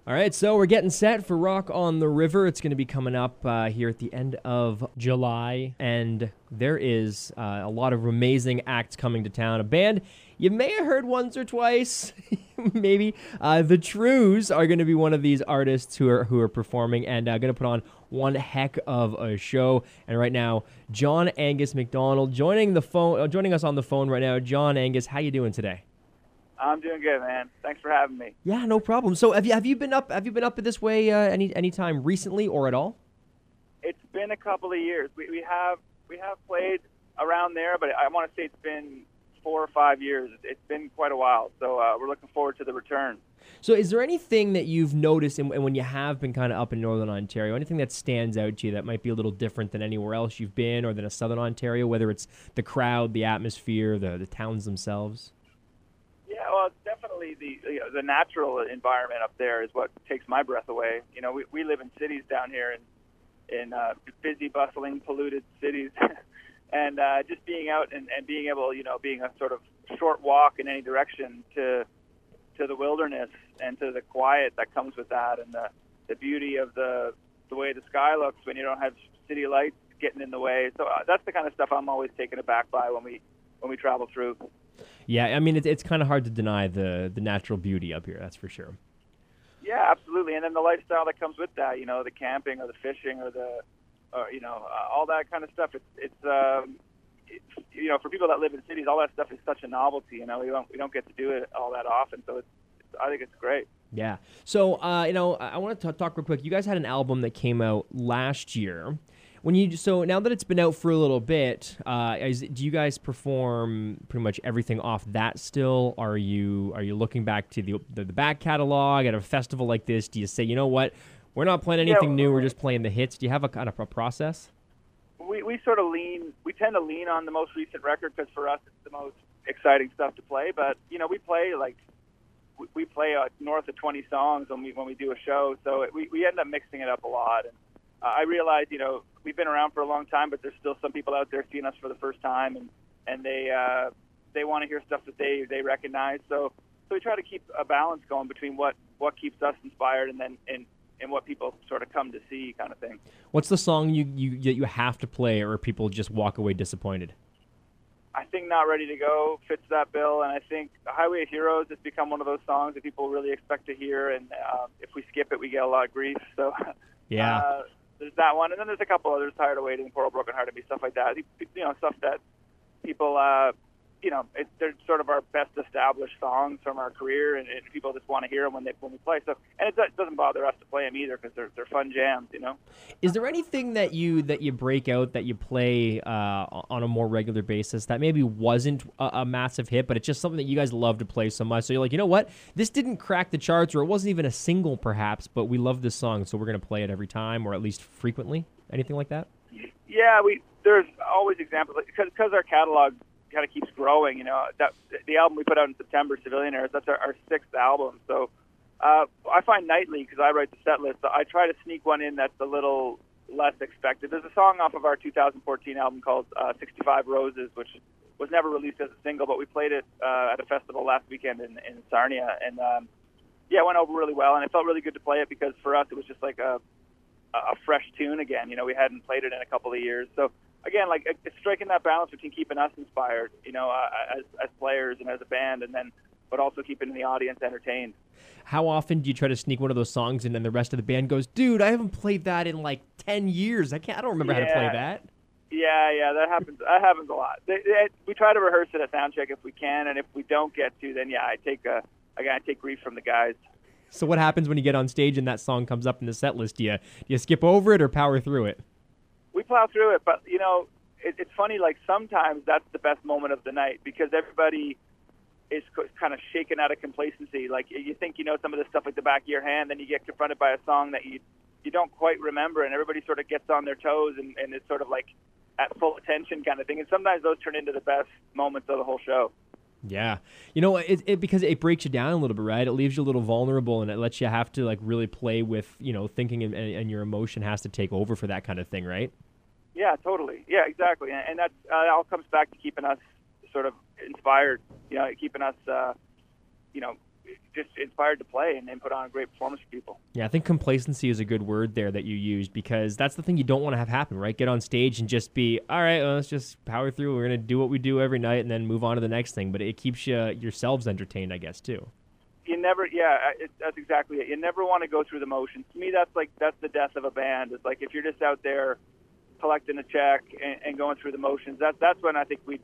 All right, so we're getting set for Rock on the River. It's going to be coming up here at the end of July, and there is a lot of amazing acts coming to town. A band you may have heard once or twice, maybe. The Trues are going to be one of these artists who are performing and going to put on one heck of a show. And right now, John Angus MacDonald joining us on the phone right now. John Angus, how you doing today? I'm doing good, man. Thanks for having me. Yeah, no problem. So have you been up this way any time recently or at all? It's been a couple of years. We have played around there, but I want to say it's been 4 or 5 years. It's been quite a while, so we're looking forward to the return. So is there anything that you've noticed and when you have been kind of up in Northern Ontario, anything that stands out to you that might be a little different than anywhere else you've been or than a Southern Ontario, whether it's the crowd, the atmosphere, the towns themselves? Yeah, well, it's definitely the natural environment up there is what takes my breath away. You know, we live in cities down here in busy, bustling, polluted cities, and just being out and being able, being a sort of short walk in any direction to the wilderness and to the quiet that comes with that, and the beauty of the way the sky looks when you don't have city lights getting in the way. So that's the kind of stuff I'm always taken aback by when we travel through. Yeah, I mean, it's kind of hard to deny the natural beauty up here, that's for sure. Yeah, absolutely. And then the lifestyle that comes with that, the camping or the fishing or all that kind of stuff. It's for people that live in cities, all that stuff is such a novelty. We don't get to do it all that often. So I think it's great. Yeah. So, I want to talk real quick. You guys had an album that came out last year. So now that it's been out for a little bit, do you guys perform pretty much everything off that still? Are you looking back to the back catalog at a festival like this? Do you say, you know what, we're not playing anything new, we're just playing the hits? Do you have a kind of a process? We sort of tend to lean on the most recent record because for us it's the most exciting stuff to play. But we play north of 20 songs when we do a show, so we end up mixing it up a lot. And I realize, we've been around for a long time, but there's still some people out there seeing us for the first time, and they want to hear stuff that they recognize. So we try to keep a balance going between what keeps us inspired and what people sort of come to see, kind of thing. What's the song you have to play, or people just walk away disappointed? I think Not Ready to Go fits that bill, and I think Highway of Heroes has become one of those songs that people really expect to hear, and if we skip it, we get a lot of grief. So yeah. There's that one, and then there's a couple others, Tired of Waiting, Poor Old Broken Heart of Me, stuff like that. Stuff that people, they're sort of our best established songs from our career, and people just want to hear them when we play. So, and it doesn't bother us to play them either because they're fun jams, Is there anything that you break out that you play on a more regular basis that maybe wasn't a massive hit, but it's just something that you guys love to play so much? So you're like, you know what, this didn't crack the charts, or it wasn't even a single perhaps, but we love this song, so we're going to play it every time, or at least frequently. Anything like that? Yeah, there's always examples because our catalog kind of keeps growing. That the album we put out in September, Civilianaires, that's our 6th album. So I find nightly, because I write the set list, so I try to sneak one in that's a little less expected. There's a song off of our 2014 album called 65 Roses, which was never released as a single, but we played it at a festival last weekend in Sarnia, and it went over really well, and it felt really good to play it because for us it was just like a fresh tune again. We hadn't played it in a couple of years. So again, it's striking that balance between keeping us inspired, as players and as a band, but also keeping the audience entertained. How often do you try to sneak one of those songs in and the rest of the band goes, dude, I haven't played that in like 10 years. I don't remember how to play that. Yeah, that happens. That happens a lot. We try to rehearse it at soundcheck if we can, and if we don't get to, then I take grief from the guys. So what happens when you get on stage and that song comes up in the set list? Do you skip over it or power through it? We plow through it, but it's funny. Like sometimes that's the best moment of the night because everybody is kind of shaken out of complacency. Like you think you know some of this stuff like the back of your hand, then you get confronted by a song that you don't quite remember, and everybody sort of gets on their toes and it's sort of like at full attention kind of thing. And sometimes those turn into the best moments of the whole show. Yeah. Because it breaks you down a little bit, right? It leaves you a little vulnerable, and it lets you have to like really play with, thinking and your emotion has to take over for that kind of thing, right? Yeah, totally. Yeah, exactly. And that all comes back to keeping us sort of inspired, keeping us, just inspired to play and put on a great performance for people. Yeah, I think complacency is a good word there that you used, because that's the thing you don't want to have happen, right? Get on stage and just be, all right, well, let's just power through. We're going to do what we do every night and then move on to the next thing. But it keeps yourselves entertained, I guess, too. That's exactly it. You never want to go through the motions. To me, that's the death of a band. It's like if you're just out there collecting a check and going through the motions, that's when I think we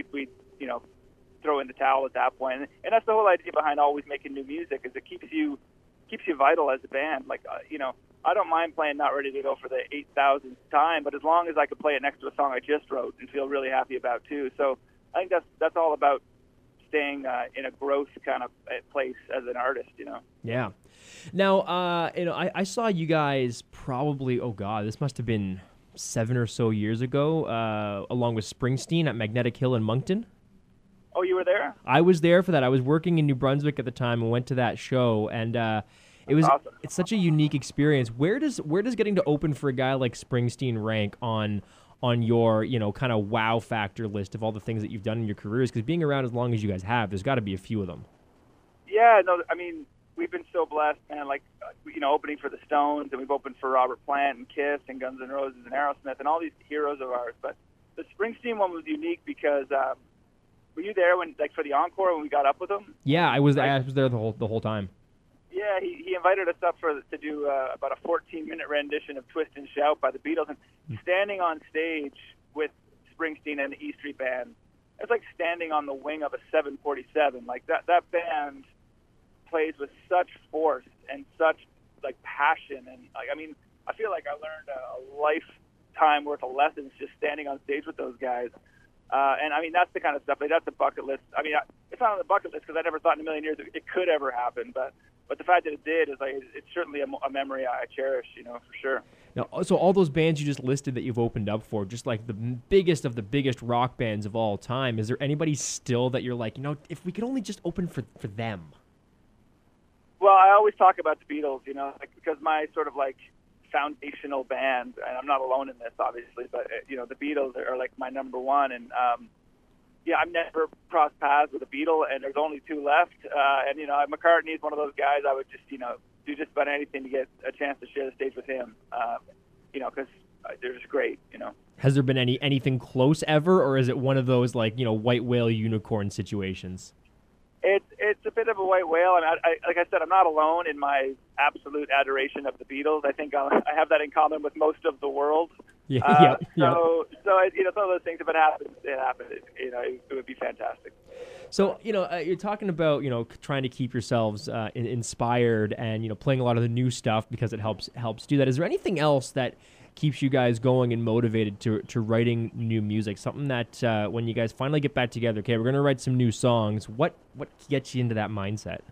throw in the towel at that point. And that's the whole idea behind always making new music, is it keeps you vital as a band. Like I don't mind playing Not Ready to Go for the 8,000th time, but as long as I could play it next to a song I just wrote and feel really happy about too. So I think that's all about staying in a growth kind of place as an artist, Yeah. Now, I saw you guys probably, oh God, this must have been 7 or so years ago, along with Springsteen at Magnetic Hill in Moncton. Oh, you were there? I was there for that. I was working in New Brunswick at the time and went to that show, and it was awesome. It's such a unique experience. Where does getting to open for a guy like Springsteen rank on your kind of wow factor list of all the things that you've done in your careers? Because being around as long as you guys have, there's got to be a few of them. Yeah, no, I mean, we've been so blessed, man. Like, opening for the Stones, and we've opened for Robert Plant and Kiss and Guns N' Roses and Aerosmith and all these heroes of ours. But the Springsteen one was unique because were you there when, like, for the encore when we got up with him? Yeah, I was there the whole time. Yeah, he invited us up to do about a 14-minute rendition of "Twist and Shout" by the Beatles, and standing on stage with Springsteen and the E Street Band, it's like standing on the wing of a 747. Like that band plays with such force and such like passion, and I feel like I learned a lifetime worth of lessons just standing on stage with those guys. And that's the kind of stuff. Like, that's a bucket list. It's not on the bucket list because I never thought in a million years it could ever happen. But the fact that it did is it's certainly a memory I cherish, for sure. Now, so all those bands you just listed that you've opened up for, just like the biggest of the biggest rock bands of all time, is there anybody still that you're like, if we could only just open for them? Well, I always talk about the Beatles, because my sort of like foundational band, and I'm not alone in this, obviously, but the Beatles are like my number one, and I've never crossed paths with a Beatle, and there's only two left, and McCartney is one of those guys I would just do just about anything to get a chance to share the stage with him, because they're just great. Has there been anything close ever, or is it one of those like white whale unicorn situations? It's a bit of a white whale. Like I said, I'm not alone in my absolute adoration of the Beatles. I think I have that in common with most of the world. Yeah. So some of those things, if it happens, it happens. It would be fantastic. So you're talking about trying to keep yourselves inspired and playing a lot of the new stuff because it helps do that. Is there anything else that keeps you guys going and motivated to writing new music? Something that when you guys finally get back together, okay, we're going to write some new songs. What gets you into that mindset?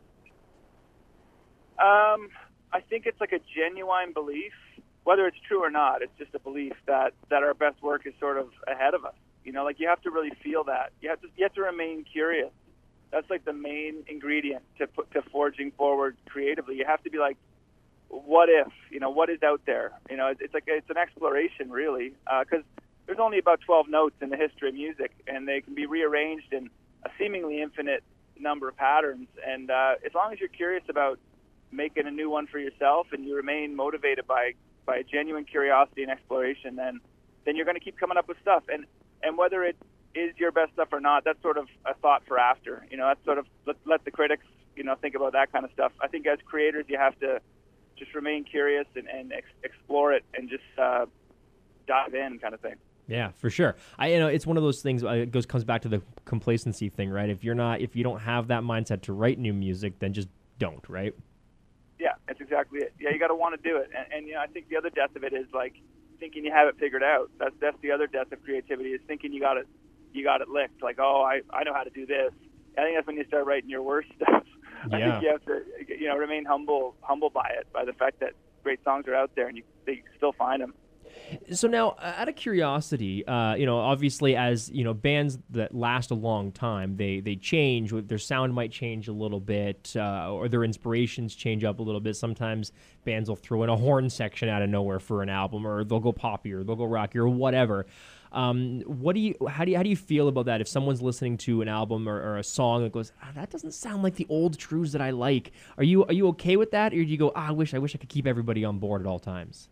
I think it's like a genuine belief, whether it's true or not. It's just a belief that our best work is sort of ahead of us. Like you have to really feel that. You have to remain curious. That's like the main ingredient to forging forward creatively. You have to be like, what if, what is out there? It's an exploration, really, because there's only about 12 notes in the history of music, and they can be rearranged in a seemingly infinite number of patterns. And as long as you're curious about making a new one for yourself, and you remain motivated by a genuine curiosity and exploration, then you're going to keep coming up with stuff. And whether it is your best stuff or not, that's sort of a thought for after. That's sort of let the critics, think about that kind of stuff. I think as creators, you have to just remain curious and explore it and just dive in, kind of thing. Yeah, for sure. It's one of those things. It comes back to the complacency thing, right? If you don't have that mindset to write new music, then just don't, right? Yeah, that's exactly it. Yeah, you got to want to do it, and I think the other death of it is like thinking you have it figured out. That's the other death of creativity, is thinking you got it licked. Like, oh, I know how to do this. I think that's when you start writing your worst stuff. Yeah. I think you have to, remain humble by it, by the fact that great songs are out there and you can still find them. So now, out of curiosity, obviously as, bands that last a long time, they change. Their sound might change a little bit, or their inspirations change up a little bit. Sometimes bands will throw in a horn section out of nowhere for an album, or they'll go poppy, or they'll go rocky, or whatever. How do you feel about that? If someone's listening to an album or a song that goes, that doesn't sound like the old Trews that I like. Are you okay with that, or do you go, I wish I could keep everybody on board at all times?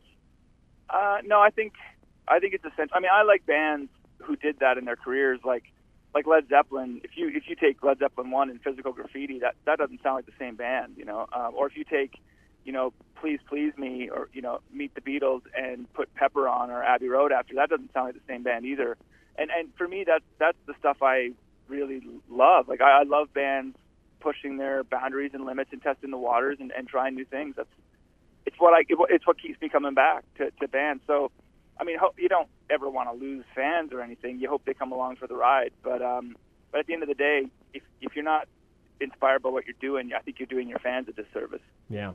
No, I think it's essential. I mean, I like bands who did that in their careers, like Led Zeppelin. If you take Led Zeppelin 1 and Physical Graffiti, that doesn't sound like the same band, you know. Or if you take, you know, Please Please Me, or, you know, Meet the Beatles and put Pepper on, or Abbey Road after, that doesn't sound like the same band either. And for me, that's the stuff I really love. Like, I love bands pushing their boundaries and limits and testing the waters and trying new things. It's what keeps me coming back to bands. So, I mean, you don't ever want to lose fans or anything. You hope they come along for the ride. But at the end of the day, if you're not inspired by what you're doing, I think you're doing your fans a disservice. Yeah.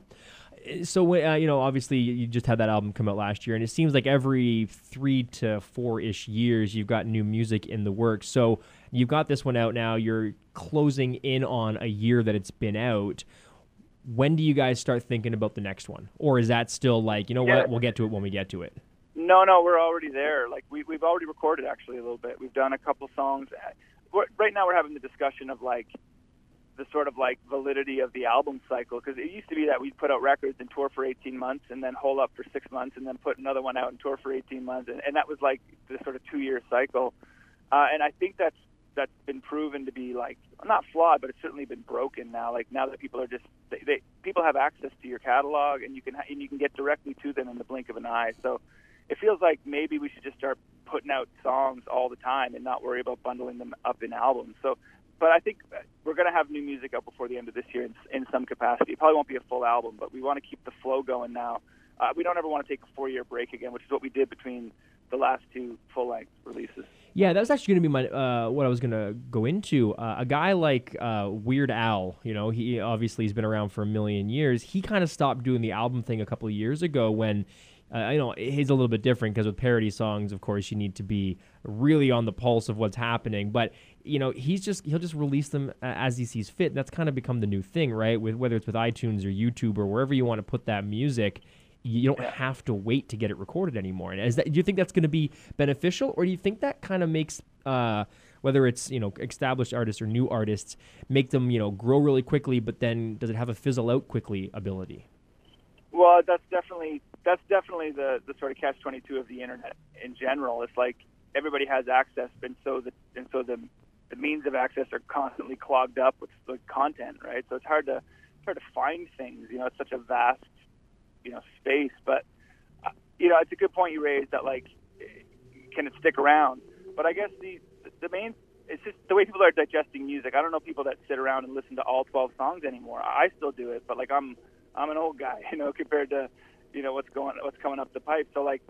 So, you know, obviously you just had that album come out last year, and it seems like every 3 to 4-ish years you've got new music in the works. So you've got this one out now. You're closing in on a year that it's been out. When do you guys start thinking about the next one? Or is that still like, you know what, we'll get to it when we get to it? No, we're already there. Like, we've already recorded, actually, a little bit. We've done a couple songs. Right now we're having the discussion of, like, the sort of, like, validity of the album cycle, because it used to be that we'd put out records and tour for 18 months and then hole up for 6 months and then put another one out and tour for 18 months, and that was, like, the sort of 2-year cycle. And I think that's been proven to be, like, not flawed, but it's certainly been broken now. Like, now that people are just people have access to your catalog, and you can get directly to them in the blink of an eye. So it feels like maybe we should just start putting out songs all the time and not worry about bundling them up in albums. So, but I think we're going to have new music out before the end of this year in some capacity. It probably won't be a full album, but we want to keep the flow going now. We don't ever want to take a 4-year break again, which is what we did between the last 2 full-length releases. Yeah, that was actually going to be my what I was going to go into. A guy like Weird Al, you know, he obviously has been around for a million years. He kind of stopped doing the album thing a couple of years ago when, you know, he's a little bit different because with parody songs, of course, you need to be really on the pulse of what's happening. But, you know, he'll just release them as he sees fit. And that's kind of become the new thing, right? With whether it's with iTunes or YouTube or wherever you want to put that music. You don't have to wait to get it recorded anymore. And do you think that's going to be beneficial, or do you think that kind of makes whether it's, you know, established artists or new artists, make them, you know, grow really quickly, but then does it have a fizzle out quickly ability? Well, that's definitely the sort of catch-22 of the internet in general. It's like everybody has access, and so the means of access are constantly clogged up with the content, right? So it's hard to find things. You know, it's such a vast, you know, space. But you know, it's a good point you raised that, like, can it stick around? But I guess the main, it's just the way people are digesting music. I don't know people that sit around and listen to all 12 songs anymore. I still do it, but like I'm an old guy, you know, compared to, you know, what's coming up the pipe. So like,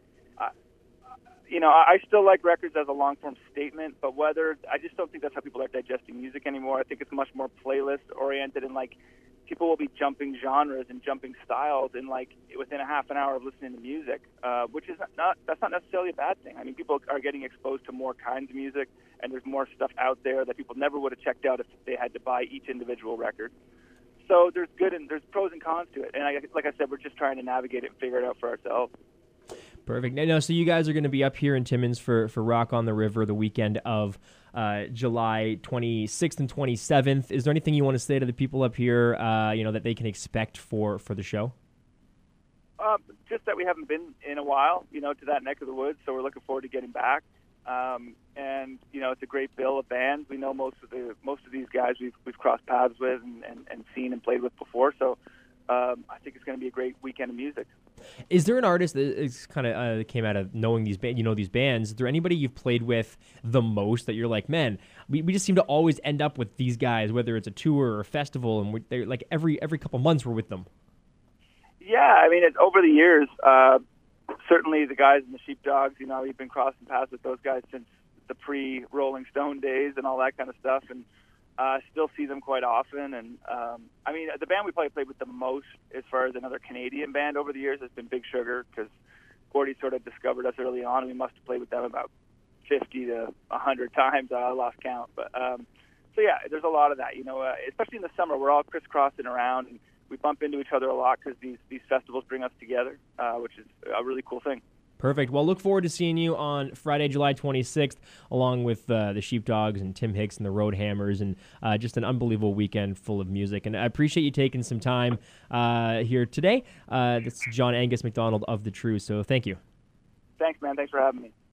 you know, I still like records as a long form statement, but I just don't think that's how people are digesting music anymore. I think it's much more playlist oriented, and like people will be jumping genres and jumping styles in like within a half an hour of listening to music, which is that's not necessarily a bad thing. I mean, people are getting exposed to more kinds of music, and there's more stuff out there that people never would have checked out if they had to buy each individual record. So there's pros and cons to it, and like I said, we're just trying to navigate it and figure it out for ourselves. Perfect. Now, so you guys are going to be up here in Timmins for Rock on the River the weekend of July 26th and 27th. Is there anything you want to say to the people up here, you know, that they can expect for the show? Just that we haven't been in a while, you know, to that neck of the woods, so we're looking forward to getting back. And you know, it's a great bill of bands. We know most of these guys we've crossed paths with and seen and played with before. So I think it's going to be a great weekend of music. Is there an artist that is kind of came out of knowing these bands? Is there anybody you've played with the most that you're like, man, we just seem to always end up with these guys, whether it's a tour or a festival, and they're like every couple months we're with them? Yeah, I mean, over the years, certainly the guys in the Sheepdogs, you know, we've been crossing paths with those guys since the pre-Rolling Stone days and all that kind of stuff, and still see them quite often. And I mean, the band we probably played with the most as far as another Canadian band over the years has been Big Sugar, because Gordy sort of discovered us early on, and we must have played with them about 50 to 100 times. I lost count. But so yeah, there's a lot of that, you know, especially in the summer. We're all crisscrossing around, and we bump into each other a lot because these festivals bring us together, which is a really cool thing. Perfect. Well, look forward to seeing you on Friday, July 26th, along with the Sheepdogs and Tim Hicks and the Roadhammers, and just an unbelievable weekend full of music. And I appreciate you taking some time here today. That's John Angus McDonald of The True, so thank you. Thanks, man. Thanks for having me.